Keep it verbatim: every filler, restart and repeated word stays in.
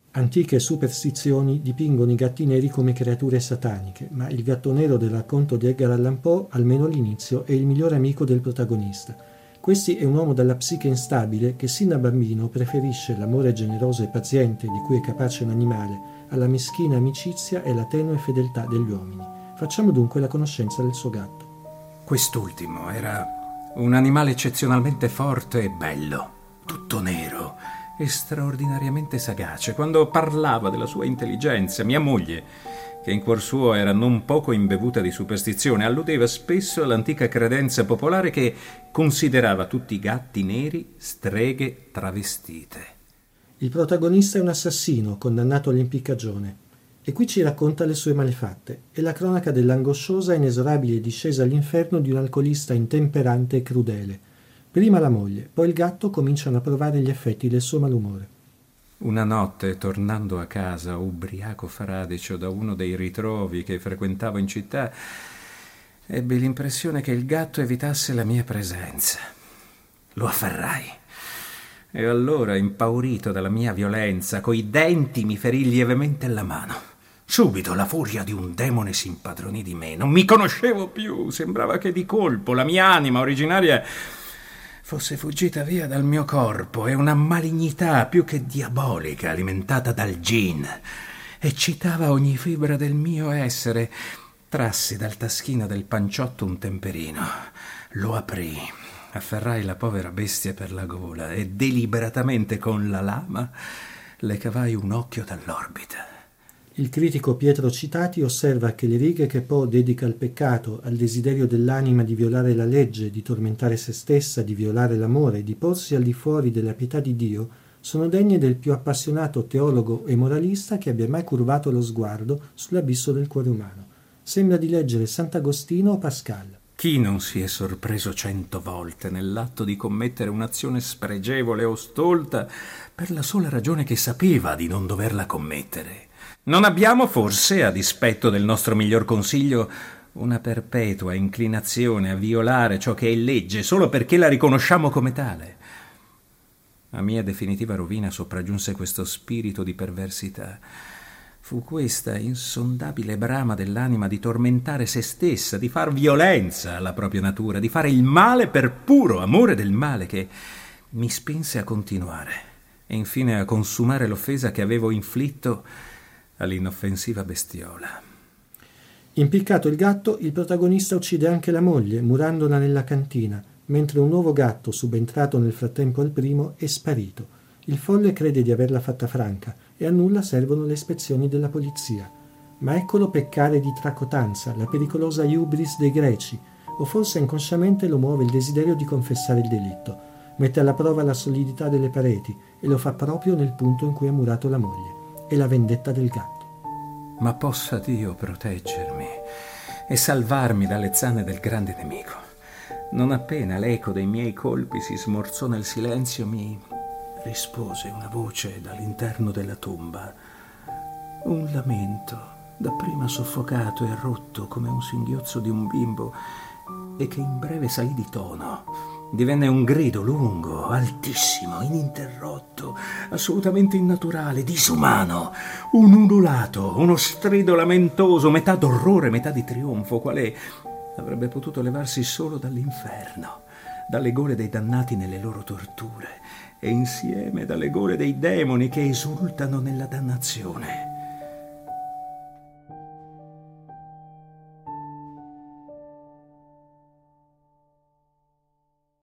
Antiche superstizioni dipingono i gatti neri come creature sataniche, ma il gatto nero del racconto di Edgar Allan Poe, almeno all'inizio, è il migliore amico del protagonista. Questi è un uomo dalla psiche instabile che sin da bambino preferisce l'amore generoso e paziente di cui è capace un animale alla meschina amicizia e alla tenue fedeltà degli uomini. Facciamo dunque la conoscenza del suo gatto. Quest'ultimo era un animale eccezionalmente forte e bello, tutto nero e straordinariamente sagace. Quando parlava della sua intelligenza, mia moglie, che in cuor suo era non poco imbevuta di superstizione, alludeva spesso all'antica credenza popolare che considerava tutti i gatti neri streghe travestite. Il protagonista è un assassino condannato all'impiccagione e qui ci racconta le sue malefatte. È la cronaca dell'angosciosa e inesorabile discesa all'inferno di un alcolista intemperante e crudele. Prima la moglie, poi il gatto cominciano a provare gli effetti del suo malumore. Una notte, tornando a casa, ubriaco fradicio da uno dei ritrovi che frequentavo in città, ebbi l'impressione che il gatto evitasse la mia presenza. Lo afferrai e allora, impaurito dalla mia violenza, coi denti mi ferì lievemente la mano. Subito la furia di un demone si impadronì di me. Non mi conoscevo più, sembrava che di colpo la mia anima originaria fosse fuggita via dal mio corpo e una malignità più che diabolica, alimentata dal gin, eccitava ogni fibra del mio essere. Trassi dal taschino del panciotto un temperino, lo aprì, afferrai la povera bestia per la gola e deliberatamente con la lama le cavai un occhio dall'orbita. Il critico Pietro Citati osserva che le righe che Poe dedica al peccato, al desiderio dell'anima di violare la legge, di tormentare se stessa, di violare l'amore, di porsi al di fuori della pietà di Dio, sono degne del più appassionato teologo e moralista che abbia mai curvato lo sguardo sull'abisso del cuore umano. Sembra di leggere Sant'Agostino o Pascal. Chi non si è sorpreso cento volte nell'atto di commettere un'azione spregevole o stolta per la sola ragione che sapeva di non doverla commettere? Non abbiamo forse, a dispetto del nostro miglior consiglio, una perpetua inclinazione a violare ciò che è legge solo perché la riconosciamo come tale? A mia definitiva rovina sopraggiunse questo spirito di perversità. Fu questa insondabile brama dell'anima di tormentare se stessa, di far violenza alla propria natura, di fare il male per puro amore del male che mi spinse a continuare e infine a consumare l'offesa che avevo inflitto all'inoffensiva bestiola. Impiccato il gatto, il protagonista uccide anche la moglie, murandola nella cantina, mentre un nuovo gatto, subentrato nel frattempo al primo, è sparito. Il folle crede di averla fatta franca e a nulla servono le ispezioni della polizia. Ma eccolo peccare di tracotanza, la pericolosa hubris dei greci, o forse inconsciamente lo muove il desiderio di confessare il delitto. Mette alla prova la solidità delle pareti e lo fa proprio nel punto in cui ha murato la moglie. È la vendetta del gatto. Ma possa Dio proteggermi e salvarmi dalle zanne del grande nemico. Non appena l'eco dei miei colpi si smorzò nel silenzio, mi rispose una voce dall'interno della tomba. Un lamento, dapprima soffocato e rotto come un singhiozzo di un bimbo, e che in breve salì di tono. Divenne un grido lungo, altissimo, ininterrotto, assolutamente innaturale, disumano, un ululato, uno strido lamentoso, metà d'orrore, metà di trionfo, quale avrebbe potuto levarsi solo dall'inferno, dalle gole dei dannati nelle loro torture, e insieme dalle gole dei demoni che esultano nella dannazione.